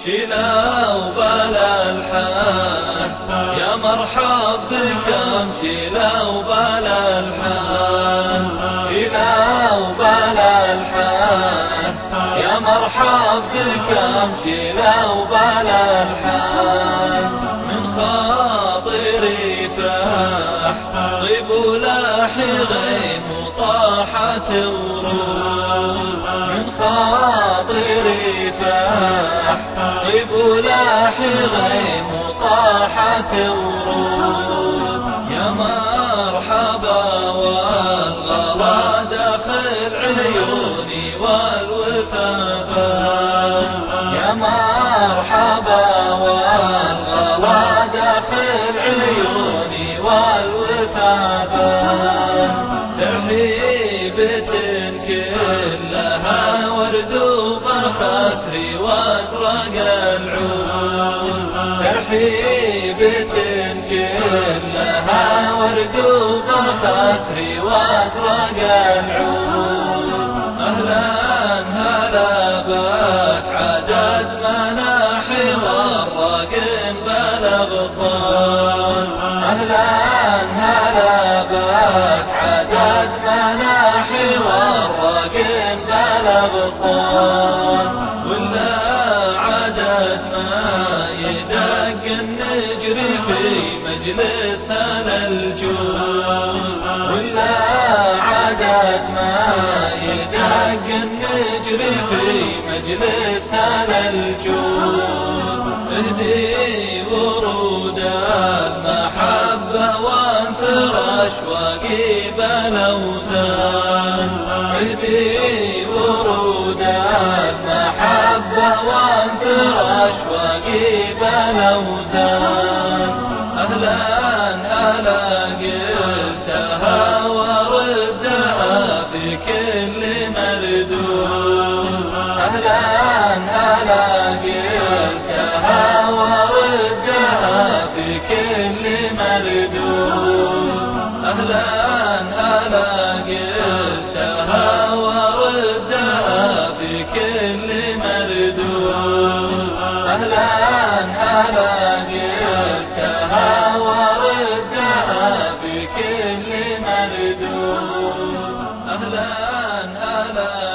شيلا وبلا الحال يا مرحب بكم شيلا وبلا الحال شيلا وبلا الحال يا مرحب بكم شيلا وبلا الحال من خاطري فاح طيب ولاحي غيم وطاحت ورود من خاطري فاح طيب ولاحي غيم وطاحت ورود يا مرحبا والغلا داخل عيوني والوفا بان يا مرحبا والغلا داخل عيوني والوفا بان ترحيبة كلها ورد وبخاطري وازرق العود ترحيبة كلها ورد وبخاطري وازرق العود أهلا هلا بك عدد مناحي والرقم بلغ صال أهلا هلا بك عدد مناحي والرقم بلغ صال ولا عدد ما يدق النجري في مجلس هذا الجود ولا عدد ما يدق النجري في مجلس هذا الجود اهدي ورود المحبة وانثر أشواقي بلوزان اهدي ورود المحبة وانثر أشواقي بلوزان أهلا هلا قلتها وردها في كل مردود أهلا هلا قلتها وردها في كل مردود أهلا هلا قلتها وردها في كل مردود أهلا هلا قلتها وردها في كل مردود أهلا هلا